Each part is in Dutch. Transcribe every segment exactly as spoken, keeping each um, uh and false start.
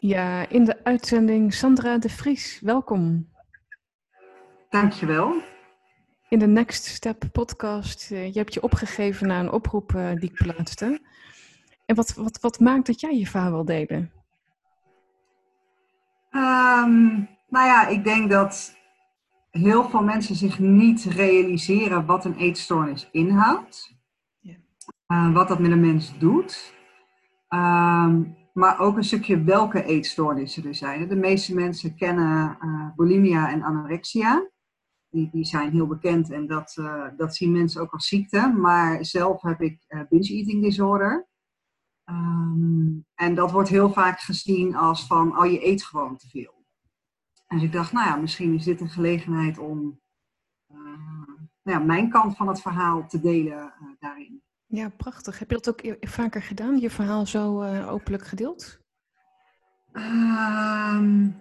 Ja, in de uitzending Sandra de Vries. Welkom. Dankjewel. In de Next Step podcast. Uh, je hebt je opgegeven na een oproep uh, die ik plaatste. En wat, wat, wat maakt dat jij je verhaal wil delen? Um, nou ja, ik denk dat heel veel mensen zich niet realiseren wat een eetstoornis inhoudt. Yeah. Uh, wat dat met een mens doet. Um, maar ook een stukje welke eetstoornissen er zijn. De meeste mensen kennen uh, bulimia en anorexia. Die, die zijn heel bekend en dat, uh, dat zien mensen ook als ziekte. Maar zelf heb ik uh, binge eating disorder. Um, en dat wordt heel vaak gezien als van, oh je eet gewoon te veel. En dus ik dacht, nou ja, misschien is dit een gelegenheid om uh, nou ja, mijn kant van het verhaal te delen uh, daarin. Ja, prachtig. Heb je dat ook vaker gedaan, je verhaal zo uh, openlijk gedeeld? Um,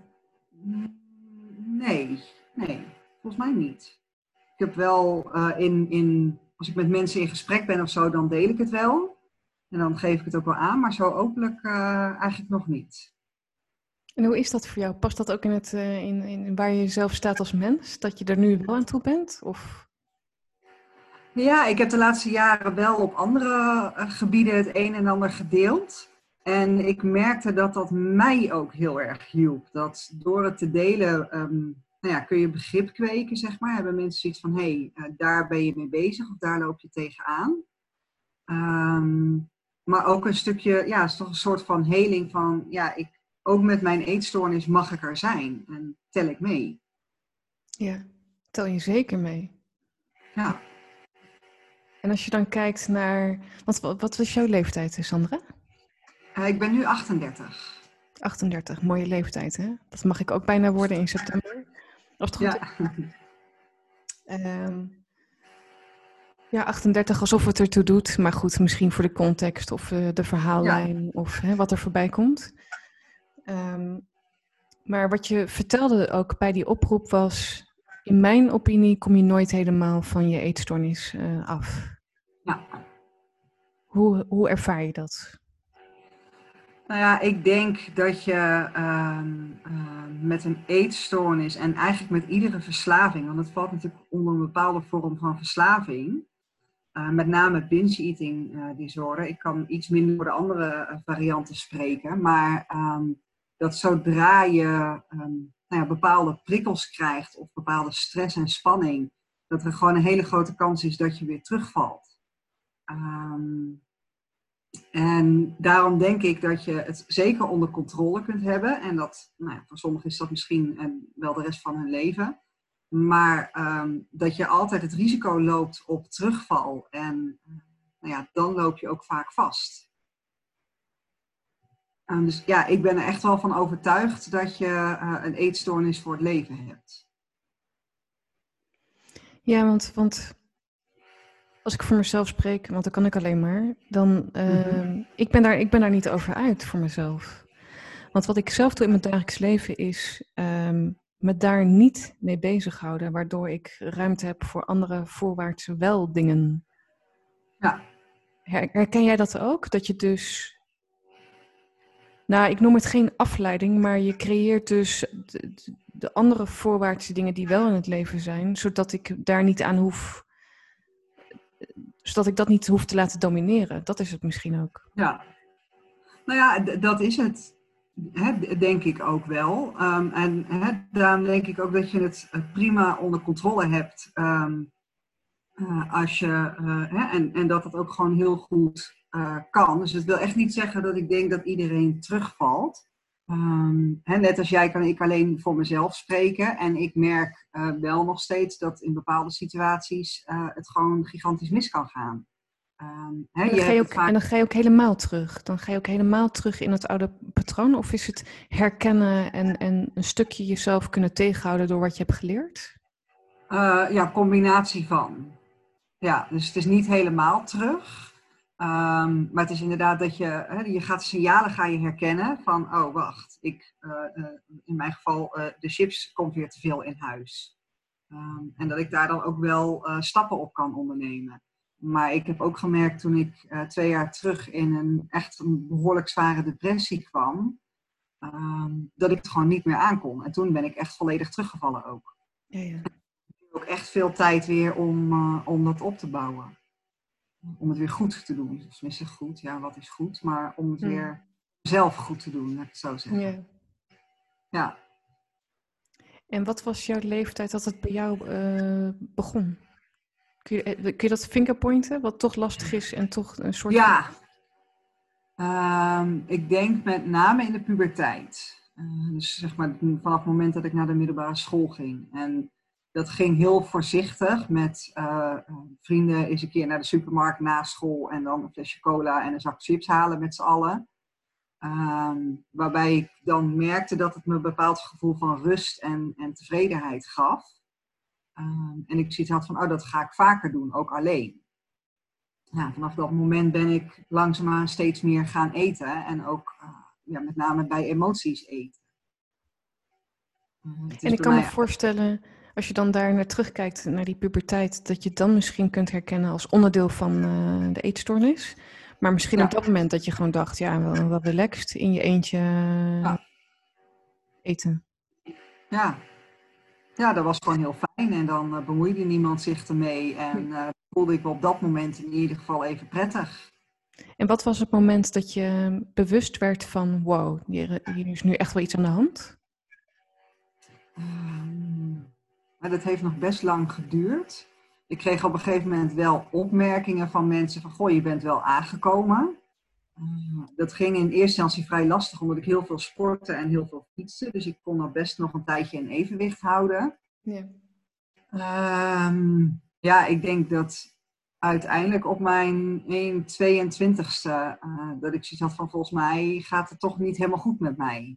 nee, nee, volgens mij niet. Ik heb wel uh, in, in, als ik met mensen in gesprek ben of zo, dan deel ik het wel. En dan geef ik het ook wel aan, maar zo openlijk uh, eigenlijk nog niet. En hoe is dat voor jou? Past dat ook in, het, uh, in, in waar je zelf staat als mens? Dat je er nu wel aan toe bent? Of... Ja, ik heb de laatste jaren wel op andere uh, gebieden het een en ander gedeeld. En ik merkte dat dat mij ook heel erg hielp. Dat door het te delen um, nou ja, kun je begrip kweken, zeg maar. Hebben mensen zoiets van, hé, hey, uh, daar ben je mee bezig of daar loop je tegenaan. Um, maar ook een stukje, ja, het is toch een soort van heling van, ja, ik, ook met mijn eetstoornis mag ik er zijn. En tel ik mee. Ja, tel je zeker mee. Ja. En als je dan kijkt naar, wat, wat is jouw leeftijd, Sandra? Uh, ik ben nu achtendertig. achtendertig, mooie leeftijd, hè? Dat mag ik ook bijna worden in september. Als het goed ja. is. Um, ja, achtendertig, alsof het ertoe doet. Maar goed, misschien voor de context of uh, de verhaallijn ja. of hè, wat er voorbij komt. Um, maar wat je vertelde ook bij die oproep was... In mijn opinie kom je nooit helemaal van je eetstoornis uh, af. Ja. Hoe, hoe ervaar je dat? Nou ja, ik denk dat je uh, uh, met een eetstoornis en eigenlijk met iedere verslaving, want het valt natuurlijk onder een bepaalde vorm van verslaving, uh, met name binge eating uh, disorder. Ik kan iets minder voor de andere uh, varianten spreken, maar um, dat zodra je um, nou ja, bepaalde prikkels krijgt of bepaalde stress en spanning, dat er gewoon een hele grote kans is dat je weer terugvalt. Um, En daarom denk ik dat je het zeker onder controle kunt hebben. En dat, nou ja, voor sommigen is dat misschien en wel de rest van hun leven. Maar um, dat je altijd het risico loopt op terugval. En uh, nou ja, dan loop je ook vaak vast. Um, dus ja, ik ben er echt wel van overtuigd dat je uh, een eetstoornis voor het leven hebt. Ja, want... want... Als ik voor mezelf spreek, want dat kan ik alleen maar, dan uh, mm-hmm. ik, ben daar, ik ben daar niet over uit voor mezelf. Want wat ik zelf doe in mijn dagelijks leven is um, me daar niet mee bezighouden, waardoor ik ruimte heb voor andere voorwaartse wel dingen. Ja. Her, herken jij dat ook? Dat je dus, nou ik noem het geen afleiding, maar je creëert dus de, de andere voorwaartse dingen die wel in het leven zijn, zodat ik daar niet aan hoef... Zodat ik dat niet hoef te laten domineren. Dat is het misschien ook. Ja. Nou ja, d- dat is het. He, denk ik ook wel. Um, en he, daarom denk ik ook dat je het prima onder controle hebt. Um, uh, als je, uh, he, en, en dat het ook gewoon heel goed uh, kan. Dus het wil echt niet zeggen dat ik denk dat iedereen terugvalt. Um, he, net als jij kan ik alleen voor mezelf spreken. En ik merk uh, wel nog steeds dat in bepaalde situaties uh, het gewoon gigantisch mis kan gaan. Um, he, en, dan je je ook, vaak... en dan ga je ook helemaal terug. Dan ga je ook helemaal terug in het oude patroon. Of is het herkennen en, en een stukje jezelf kunnen tegenhouden door wat je hebt geleerd? Uh, ja, combinatie van. Ja, dus het is niet helemaal terug. Um, maar het is inderdaad dat je, hè, je gaat signalen ga je herkennen van, oh wacht, ik, uh, uh, in mijn geval uh, de chips komt weer te veel in huis. Um, en dat ik daar dan ook wel uh, stappen op kan ondernemen. Maar ik heb ook gemerkt toen ik uh, twee jaar terug in een echt een behoorlijk zware depressie kwam. Um, dat ik het gewoon niet meer aankon. En toen ben ik echt volledig teruggevallen ook. Ja, ja. Ook echt veel tijd weer om, uh, om dat op te bouwen. Om het weer goed te doen. Dus tenminste goed, ja, wat is goed? Maar om het Hmm. weer zelf goed te doen, laat ik het zo zeggen. Ja. Ja. En wat was jouw leeftijd dat het bij jou uh, begon? Kun je, kun je dat fingerpointen, wat toch lastig is en toch een soort... Ja, um, ik denk met name in de puberteit. Uh, dus zeg maar vanaf het moment dat ik naar de middelbare school ging. En dat ging heel voorzichtig met uh, vrienden eens een keer naar de supermarkt na school en dan een flesje cola en een zak chips halen met z'n allen. Um, waarbij ik dan merkte dat het me een bepaald gevoel van rust en, en tevredenheid gaf. Um, en ik zoiets had van, oh, dat ga ik vaker doen, ook alleen. Ja, vanaf dat moment ben ik langzaamaan steeds meer gaan eten en ook uh, ja, met name bij emoties eten. Uh, en ik kan mij... me voorstellen, als je dan daar naar terugkijkt, naar die puberteit, dat je het dan misschien kunt herkennen als onderdeel van uh, de eetstoornis. Maar misschien ja. op dat moment dat je gewoon dacht, ja, wel, wel relaxed in je eentje ja. eten. Ja. ja, dat was gewoon heel fijn en dan uh, bemoeide niemand zich ermee en uh, voelde ik me op dat moment in ieder geval even prettig. En wat was het moment dat je bewust werd van, wow, hier, hier is nu echt wel iets aan de hand? Um, maar dat heeft nog best lang geduurd. Ik kreeg op een gegeven moment wel opmerkingen van mensen van, goh, je bent wel aangekomen. Uh, dat ging in eerste instantie vrij lastig, omdat ik heel veel sportte en heel veel fietste. Dus ik kon dat best nog een tijdje in evenwicht houden. Ja, um, ja ik denk dat uiteindelijk op mijn één tweeëntwintigste uh, dat ik zoiets had van, volgens mij gaat het toch niet helemaal goed met mij.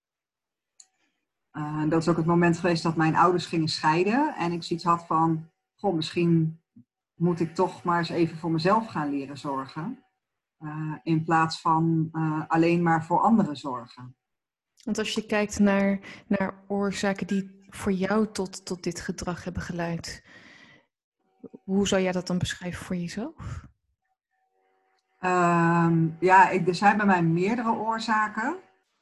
Uh, dat is ook het moment geweest dat mijn ouders gingen scheiden. En ik zoiets had van, goh, misschien moet ik toch maar eens even voor mezelf gaan leren zorgen. Uh, in plaats van uh, alleen maar voor anderen zorgen. Want als je kijkt naar, naar oorzaken die voor jou tot, tot dit gedrag hebben geleid, hoe zou jij dat dan beschrijven voor jezelf? Um, ja, ik, er zijn bij mij meerdere oorzaken.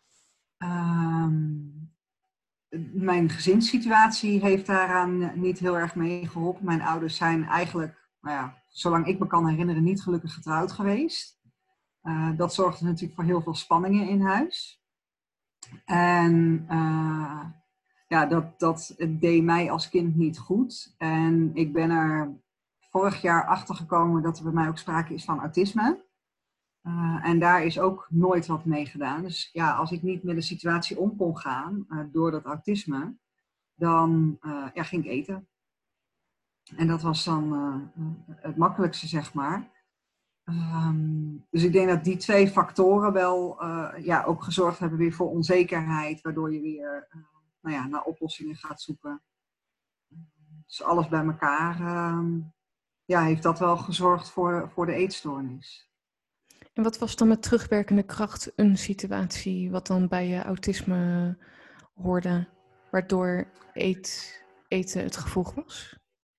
Um, mijn gezinssituatie heeft daaraan niet heel erg mee geholpen. Mijn ouders zijn eigenlijk, nou ja, zolang ik me kan herinneren, niet gelukkig getrouwd geweest. Uh, dat zorgde natuurlijk voor heel veel spanningen in huis. En uh, ja, dat, dat deed mij als kind niet goed. En ik ben er vorig jaar achter gekomen dat er bij mij ook sprake is van autisme. Uh, en daar is ook nooit wat mee gedaan. Dus ja, als ik niet met de situatie om kon gaan uh, door dat autisme, dan uh, ja, ging ik eten. En dat was dan uh, het makkelijkste, zeg maar. Um, dus ik denk dat die twee factoren wel uh, ja, ook gezorgd hebben weer voor onzekerheid, waardoor je weer uh, nou ja, naar oplossingen gaat zoeken. Dus alles bij elkaar uh, ja, heeft dat wel gezorgd voor, voor de eetstoornis. En wat was dan met terugwerkende kracht een situatie wat dan bij je autisme hoorde, waardoor eet, eten het gevolg was?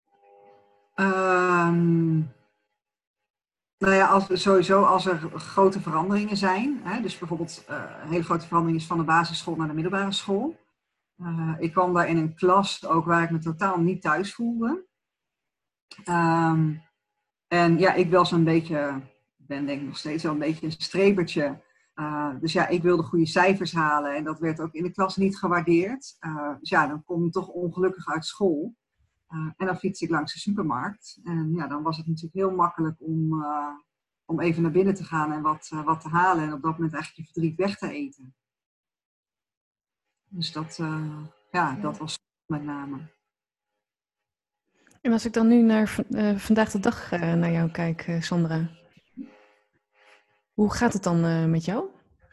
Um, Nou ja, als, sowieso als er grote veranderingen zijn. Hè, dus bijvoorbeeld uh, een hele grote verandering is van de basisschool naar de middelbare school. Uh, ik kwam daar in een klas ook waar ik me totaal niet thuis voelde. Um, en ja, ik was een beetje, ben denk ik nog steeds wel een beetje een strebertje. Uh, dus ja, ik wilde goede cijfers halen en dat werd ook in de klas niet gewaardeerd. Uh, dus ja, dan kom je toch ongelukkig uit school. Uh, en dan fiets ik langs de supermarkt. En ja, dan was het natuurlijk heel makkelijk om, uh, om even naar binnen te gaan en wat, uh, wat te halen. En op dat moment eigenlijk je verdriet weg te eten. Dus dat, uh, ja, dat was met name. En als ik dan nu naar uh, vandaag de dag uh, naar jou kijk, uh, Sandra. Hoe gaat het dan uh, met jou?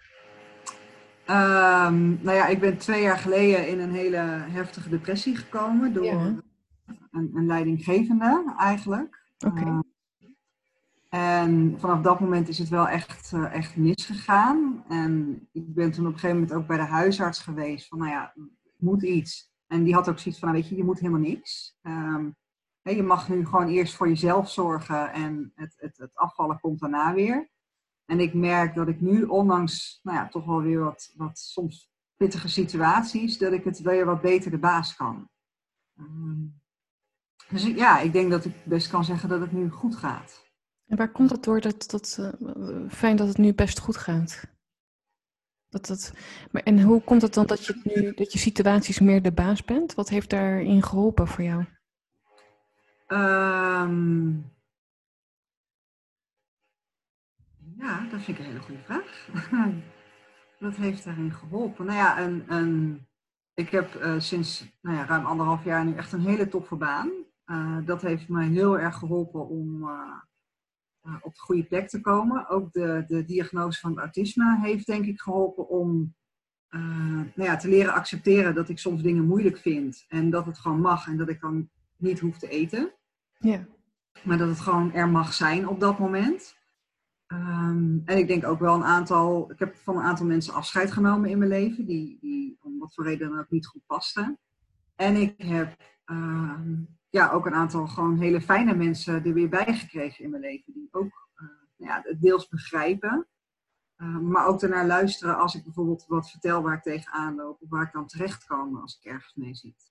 Um, nou ja, ik ben twee jaar geleden in een hele heftige depressie gekomen. Door ja. een, een leidinggevende eigenlijk. Oké. Okay. Uh, En vanaf dat moment is het wel echt, uh, echt misgegaan. En ik ben toen op een gegeven moment ook bij de huisarts geweest. Van nou ja, ik moet iets. En die had ook zoiets van, weet je, je moet helemaal niks. Um, je mag nu gewoon eerst voor jezelf zorgen. En het, het, het afvallen komt daarna weer. En ik merk dat ik nu, ondanks nou ja, toch wel weer wat, wat soms pittige situaties, dat ik het weer wat beter de baas kan. Um, dus ja, ik denk dat ik best kan zeggen dat het nu goed gaat. En waar komt het door dat, dat uh, fijn dat het nu best goed gaat? Dat, dat, maar, en hoe komt het dan dat je nu, dat je situaties meer de baas bent? Wat heeft daarin geholpen voor jou? Um, ja, dat vind ik een hele goede vraag. Wat heeft daarin geholpen? Nou ja, een, een, ik heb uh, sinds nou ja, ruim anderhalf jaar nu echt een hele toffe baan. Uh, dat heeft me heel erg geholpen om uh, uh, op de goede plek te komen. Ook de, de diagnose van het autisme heeft denk ik geholpen om uh, nou ja, te leren accepteren dat ik soms dingen moeilijk vind. En dat het gewoon mag en dat ik dan niet hoef te eten. Ja. Maar dat het gewoon er mag zijn op dat moment. Um, en ik denk ook wel een aantal, ik heb van een aantal mensen afscheid genomen in mijn leven, die, die om wat voor reden dan ook niet goed pasten. En ik heb um, ja, ook een aantal gewoon hele fijne mensen er weer bij gekregen in mijn leven, die ook uh, ja, het deels begrijpen, uh, maar ook ernaar luisteren als ik bijvoorbeeld wat vertel waar ik tegenaan loop, of waar ik dan terecht kan als ik ergens mee zit.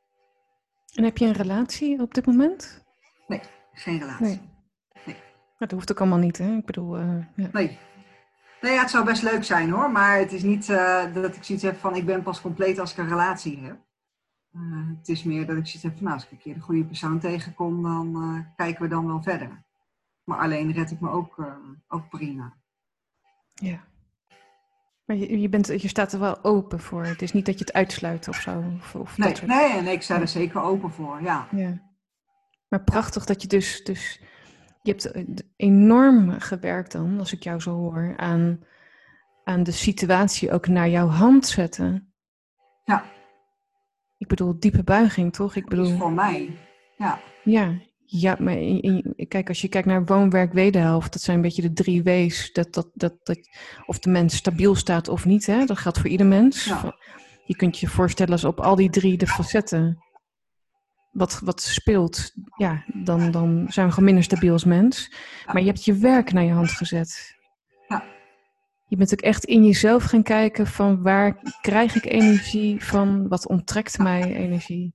En heb je een relatie op dit moment? Nee, geen relatie. Nee. Dat hoeft ook allemaal niet, hè? Ik bedoel, uh, ja. Nee. Nee, ja, het zou best leuk zijn hoor, maar het is niet uh, dat ik zoiets heb van ik ben pas compleet als ik een relatie heb. Uh, het is meer dat ik zoiets heb van nou, als ik een keer de goede persoon tegenkom, dan uh, kijken we dan wel verder. Maar alleen red ik me ook, uh, ook prima. Ja. Maar je, je, bent, je staat er wel open voor. Het is niet dat je het uitsluit of zo. Of, of nee, dat soort... nee, nee, ik sta er zeker open voor, ja. ja. Maar prachtig dat je dus... dus je hebt enorm gewerkt dan, als ik jou zo hoor, aan, aan de situatie ook naar jouw hand zetten. Ja. Ik bedoel, diepe buiging, toch? Ik bedoel, dat is voor mij, ja. Ja, ja, maar in, in, kijk, als je kijkt naar woon-werk wederhelft, dat zijn een beetje de drie W's. Dat, dat, dat, dat, of de mens stabiel staat of niet, hè? Dat geldt voor ieder mens. Ja. Je kunt je voorstellen als op al die drie de facetten wat, wat speelt, ja, dan, dan zijn we gewoon minder stabiel als mens. Ja. Maar je hebt je werk naar je hand gezet. Ja. Je bent ook echt in jezelf gaan kijken van waar krijg ik energie van, wat onttrekt mij energie.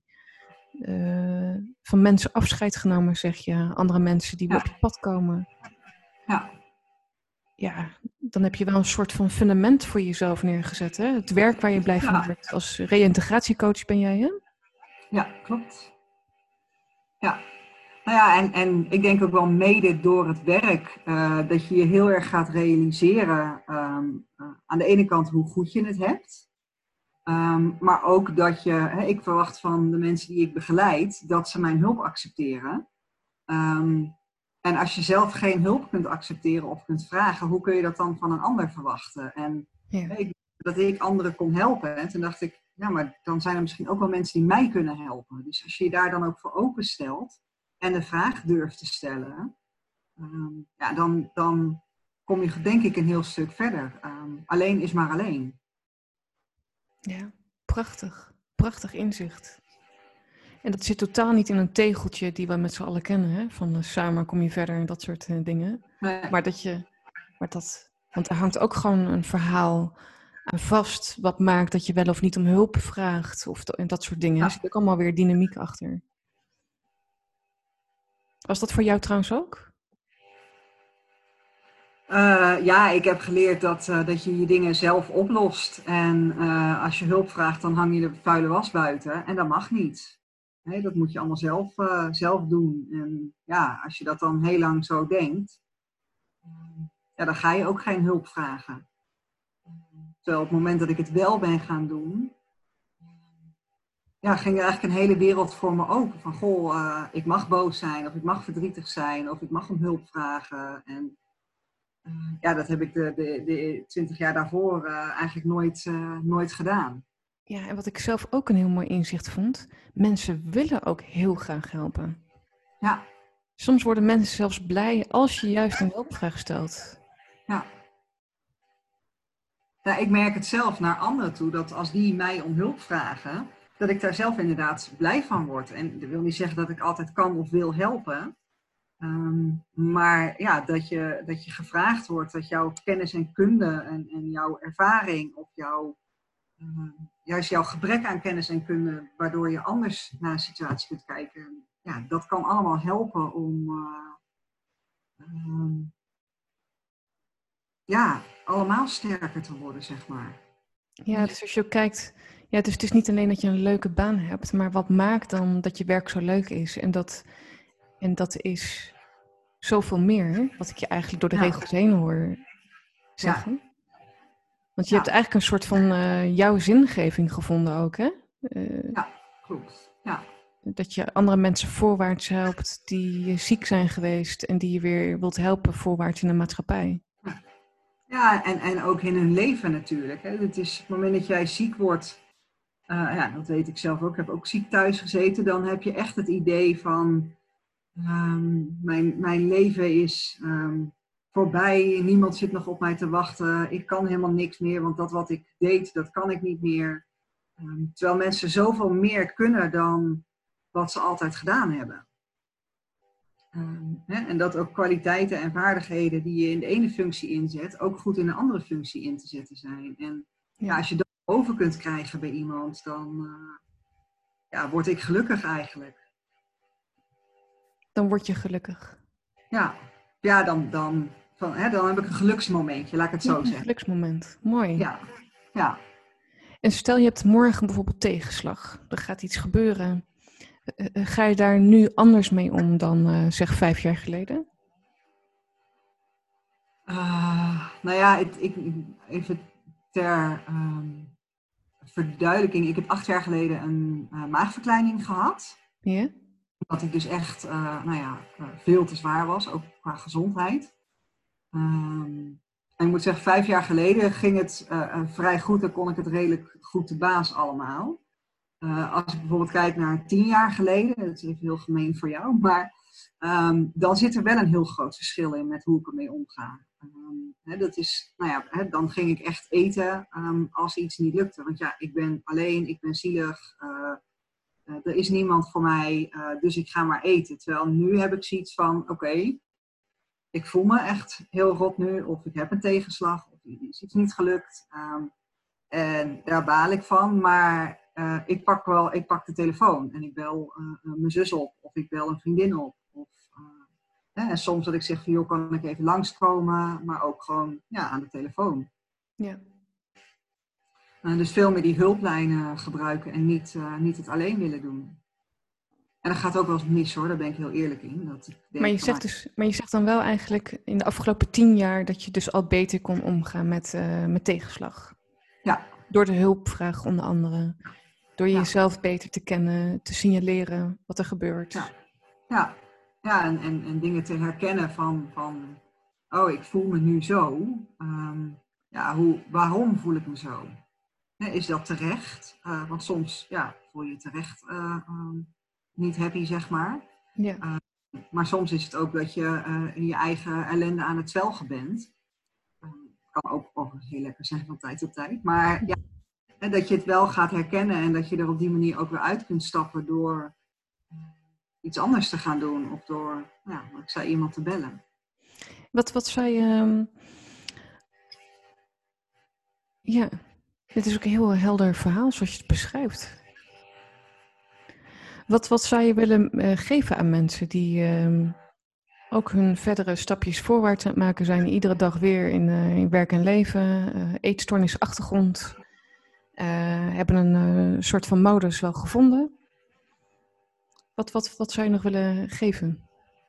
Uh, van mensen afscheid genomen, zeg je. Andere mensen die ja. op je pad komen. Ja. Ja, dan heb je wel een soort van fundament voor jezelf neergezet, hè? Het werk waar je blij van ja. wordt. Als reïntegratiecoach ben jij, hè? Ja, klopt. Ja. Nou ja, en, en ik denk ook wel mede door het werk uh, dat je je heel erg gaat realiseren um, uh, aan de ene kant hoe goed je het hebt. Um, maar ook dat je, hè, ik verwacht van de mensen die ik begeleid, dat ze mijn hulp accepteren. Um, en als je zelf geen hulp kunt accepteren of kunt vragen, hoe kun je dat dan van een ander verwachten? En ja. hè, ik, dat ik anderen kon helpen. En toen dacht ik, ja, maar dan zijn er misschien ook wel mensen die mij kunnen helpen. Dus als je je daar dan ook voor openstelt en de vraag durft te stellen, um, ja, dan, dan kom je denk ik een heel stuk verder. Um, alleen is maar alleen. Ja, prachtig. Prachtig inzicht. En dat zit totaal niet in een tegeltje die we met z'n allen kennen, hè? Van uh, samen kom je verder en dat soort uh, dingen. Nee. Maar dat je, maar dat, want er hangt ook gewoon een verhaal aan vast, wat maakt dat je wel of niet om hulp vraagt, of en dat soort dingen. Ja. Er zit ook allemaal weer dynamiek achter. Was dat voor jou trouwens ook? Uh, ja, ik heb geleerd dat, uh, dat je je dingen zelf oplost. En uh, als je hulp vraagt, dan hang je de vuile was buiten. En dat mag niet. Nee, dat moet je allemaal zelf, uh, zelf doen. En ja, als je dat dan heel lang zo denkt, uh, ja, dan ga je ook geen hulp vragen. Terwijl op het moment dat ik het wel ben gaan doen, ja, ging er eigenlijk een hele wereld voor me open. Van goh, uh, ik mag boos zijn, of ik mag verdrietig zijn, of ik mag om hulp vragen. En uh, ja, dat heb ik de, de, de twintig jaar daarvoor uh, eigenlijk nooit, uh, nooit gedaan. Ja, en wat ik zelf ook een heel mooi inzicht vond, mensen willen ook heel graag helpen. Ja. Soms worden mensen zelfs blij als je juist een hulpvraag stelt. Ja. Ja, ik merk het zelf naar anderen toe, dat als die mij om hulp vragen, dat ik daar zelf inderdaad blij van word. En dat wil niet zeggen dat ik altijd kan of wil helpen. Um, maar ja, dat je, dat je gevraagd wordt dat jouw kennis en kunde en, en jouw ervaring of jouw, uh, juist jouw gebrek aan kennis en kunde, waardoor je anders naar een situatie kunt kijken, ja, dat kan allemaal helpen om uh, um, ja, allemaal sterker te worden, zeg maar. Ja, dus als je ook kijkt, ja, dus het is niet alleen dat je een leuke baan hebt, maar wat maakt dan dat je werk zo leuk is? En dat, en dat is zoveel meer, hè? Wat ik je eigenlijk door de Ja. regels heen hoor zeggen. Ja. Want je Ja. hebt eigenlijk een soort van uh, jouw zingeving gevonden ook, hè? Uh, ja, klopt. Ja. Dat je andere mensen voorwaarts helpt die ziek zijn geweest en die je weer wilt helpen voorwaarts in de maatschappij. Ja, ja en, en ook in hun leven natuurlijk. Hè. Het is op het moment dat jij ziek wordt, uh, ja, dat weet ik zelf ook, ik heb ook ziek thuis gezeten, dan heb je echt het idee van, um, mijn, mijn leven is um, voorbij, niemand zit nog op mij te wachten, ik kan helemaal niks meer, want dat wat ik deed, dat kan ik niet meer. Um, terwijl mensen zoveel meer kunnen dan wat ze altijd gedaan hebben. Um, hè, en dat ook kwaliteiten en vaardigheden die je in de ene functie inzet, ook goed in een andere functie in te zetten zijn. En ja. Ja, als je dat over kunt krijgen bij iemand, dan uh, ja, word ik gelukkig eigenlijk. Dan word je gelukkig. Ja, ja dan, dan, van, hè, dan heb ik een geluksmomentje, laat ik het zo ja, een zeggen. Een geluksmoment, mooi. Ja, ja. En stel je hebt morgen bijvoorbeeld tegenslag, er gaat iets gebeuren. Uh, ga je daar nu anders mee om dan uh, zeg vijf jaar geleden? Uh, nou ja, het, ik, even ter um, verduidelijking. Ik heb acht jaar geleden een uh, maagverkleining gehad. Ja? Yeah. Dat ik dus echt uh, nou ja, uh, veel te zwaar was, ook qua gezondheid. Um, en ik moet zeggen, vijf jaar geleden ging het uh, uh, vrij goed. Dan kon ik het redelijk goed te baas allemaal. Uh, als ik bijvoorbeeld kijk naar tien jaar geleden, dat is even heel gemeen voor jou, maar um, dan zit er wel een heel groot verschil in met hoe ik ermee omga. Um, hè, dat is, nou ja, hè, dan ging ik echt eten um, als iets niet lukte. Want ja, ik ben alleen, ik ben zielig, uh, uh, er is niemand voor mij, uh, dus ik ga maar eten. Terwijl nu heb ik zoiets van, oké, okay, ik voel me echt heel rot nu, of ik heb een tegenslag, of er is iets niet gelukt. Um, en daar baal ik van, maar uh, ik pak wel, ik pak de telefoon en ik bel uh, uh, mijn zus op, of ik bel een vriendin op. Of, uh, en soms dat ik zeg van, joh, kan ik even langskomen, maar ook gewoon ja, aan de telefoon. Ja. Uh, dus veel meer die hulplijnen gebruiken en niet, uh, niet het alleen willen doen. En dat gaat ook wel eens mis hoor, daar ben ik heel eerlijk in. Dat ik denk, maar, je zegt dus, maar je zegt dan wel eigenlijk in de afgelopen tien jaar dat je dus al beter kon omgaan met, uh, met tegenslag. Ja. Door de hulpvraag onder andere. Door ja. jezelf beter te kennen, te signaleren wat er gebeurt. Ja, ja. ja en, en, en dingen te herkennen van, van, oh ik voel me nu zo. Um, ja, hoe, waarom voel ik me zo? Is dat terecht? Uh, want soms ja, voel je je terecht uh, um, niet happy, zeg maar. Ja. Uh, maar soms is het ook dat je uh, in je eigen ellende aan het zwelgen bent. Uh, kan ook, ook heel lekker zijn van tijd tot tijd. Maar ja, en dat je het wel gaat herkennen en dat je er op die manier ook weer uit kunt stappen door uh, iets anders te gaan doen. Of door, ja, ik zei, iemand te bellen. Wat, wat zou je... Um... Ja... Dit is ook een heel helder verhaal zoals je het beschrijft. Wat, wat zou je willen uh, geven aan mensen die uh, ook hun verdere stapjes voorwaarts aan het maken zijn, iedere dag weer in, uh, in werk en leven, uh, eetstoornis achtergrond, uh, hebben een uh, soort van modus wel gevonden? Wat, wat, wat zou je nog willen geven?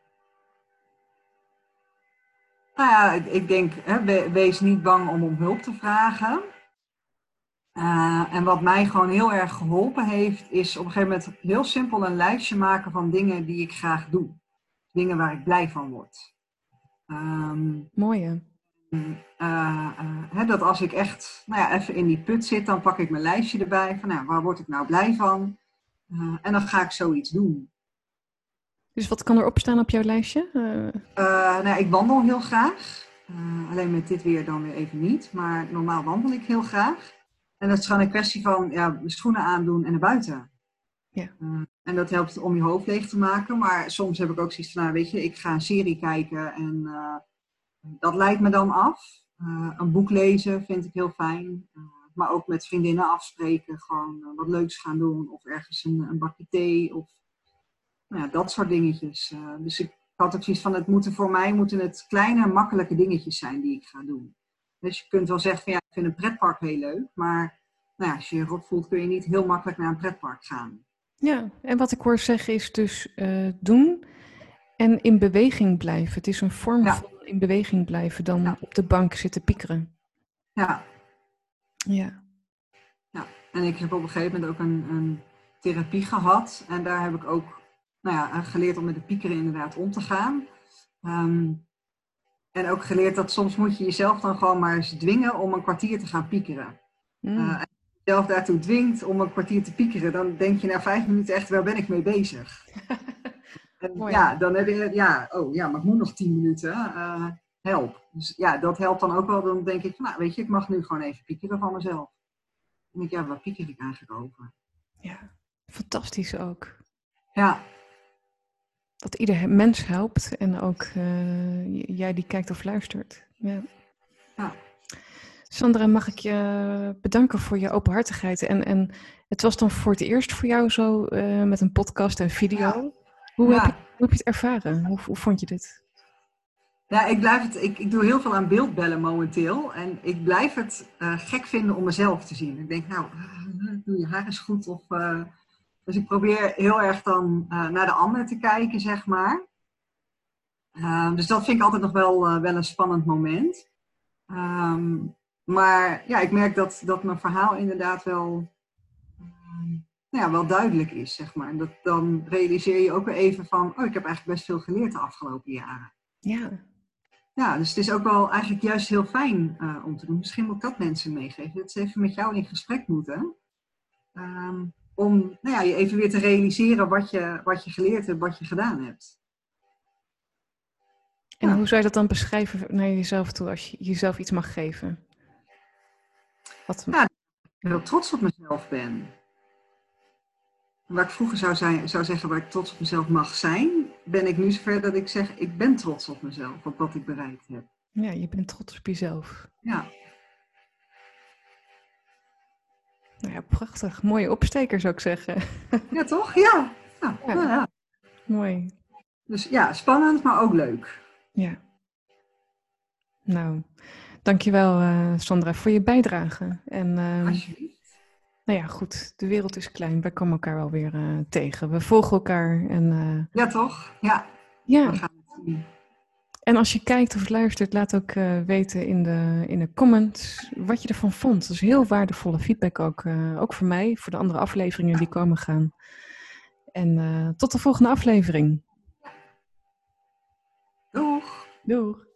Nou ja, ik, ik denk, hè, we, wees niet bang om om hulp te vragen. Uh, en wat mij gewoon heel erg geholpen heeft, is op een gegeven moment heel simpel een lijstje maken van dingen die ik graag doe. Dingen waar ik blij van word. Um, Mooi hè? Uh, uh, hè, dat als ik echt nou ja, even in die put zit, dan pak ik mijn lijstje erbij. Van nou, waar word ik nou blij van? Uh, en dan ga ik zoiets doen. Dus wat kan erop staan op jouw lijstje? Uh... Uh, nou, ik wandel heel graag. Uh, alleen met dit weer dan weer even niet. Maar normaal wandel ik heel graag. En dat is gewoon een kwestie van ja, de schoenen aandoen en naar buiten. Ja. Uh, en dat helpt om je hoofd leeg te maken. Maar soms heb ik ook zoiets van, nou, weet je, ik ga een serie kijken en uh, dat leidt me dan af. Uh, een boek lezen vind ik heel fijn. Uh, maar ook met vriendinnen afspreken, gewoon uh, wat leuks gaan doen. Of ergens een, een bakje thee of nou ja, dat soort dingetjes. Uh, dus ik had ook zoiets van, het moeten voor mij moeten het kleine, makkelijke dingetjes zijn die ik ga doen. Dus je kunt wel zeggen van, ja, ik vind een pretpark heel leuk. Maar nou ja, als je je rot voelt, kun je niet heel makkelijk naar een pretpark gaan. Ja, en wat ik hoor zeggen is dus uh, doen en in beweging blijven. Het is een vorm ja. van in beweging blijven dan ja. op de bank zitten piekeren. Ja. Ja. Ja, en ik heb op een gegeven moment ook een, een therapie gehad. En daar heb ik ook nou ja, geleerd om met de piekeren inderdaad om te gaan. Um, en ook geleerd dat soms moet je jezelf dan gewoon maar eens dwingen om een kwartier te gaan piekeren. Mm. Uh, als je jezelf daartoe dwingt om een kwartier te piekeren, dan denk je na vijf minuten echt, waar ben ik mee bezig? En Mooi. Ja, dan heb je, ja, oh ja, maar ik moet nog tien minuten, uh, help. Dus ja, dat helpt dan ook wel. Dan denk ik, nou weet je, ik mag nu gewoon even piekeren van mezelf. En ik, ja, waar pieker ik eigenlijk over? Ja, fantastisch ook. Ja. Dat ieder mens helpt en ook uh, jij die kijkt of luistert. Ja. Ja. Sandra, mag ik je bedanken voor je openhartigheid. En, en het was dan voor het eerst voor jou zo uh, met een podcast en video. Ja. Hoe, ja. Heb je, hoe heb je het ervaren? Hoe, hoe vond je dit? Ja, ik, blijf het, ik, ik doe heel veel aan beeldbellen momenteel. En ik blijf het uh, gek vinden om mezelf te zien. Ik denk, nou, uh, doe je haar eens goed. Of, uh, dus ik probeer heel erg dan uh, naar de ander te kijken, zeg maar. Uh, dus dat vind ik altijd nog wel, uh, wel een spannend moment. Um, maar ja, ik merk dat, dat mijn verhaal inderdaad wel, um, nou ja, wel duidelijk is, zeg maar. En dat, dan realiseer je ook weer even van, oh, ik heb eigenlijk best veel geleerd de afgelopen jaren. Ja. Ja, dus het is ook wel eigenlijk juist heel fijn uh, om te doen. Misschien moet ik dat mensen meegeven. Dat ze even met jou in gesprek moeten. Um, om nou ja, je even weer te realiseren wat je, wat je geleerd hebt, wat je gedaan hebt. En ja. Hoe zou je dat dan beschrijven naar jezelf toe als je jezelf iets mag geven? Wat... Ja, dat ik heel trots op mezelf ben. Waar ik vroeger zou, zijn, zou zeggen waar ik trots op mezelf mag zijn, ben ik nu zover dat ik zeg, ik ben trots op mezelf, op wat ik bereikt heb. Ja, je bent trots op jezelf. Ja. Nou ja, prachtig. Mooie opsteker zou ik zeggen. Ja, toch? Ja. Ja, ja. Nou ja. Mooi. Dus ja, spannend, maar ook leuk. Ja. Nou, dankjewel uh, Sandra voor je bijdrage. En, uh, Alsjeblieft. Nou ja, goed. De wereld is klein. Wij komen elkaar wel weer uh, tegen. We volgen elkaar. En, uh, ja, toch? Ja. Ja. We gaan het zien. En als je kijkt of luistert, laat ook uh, weten in de, in de comments wat je ervan vond. Dat is heel waardevolle feedback ook. Uh, ook voor mij, voor de andere afleveringen die komen gaan. En uh, tot de volgende aflevering. Doeg! Doeg!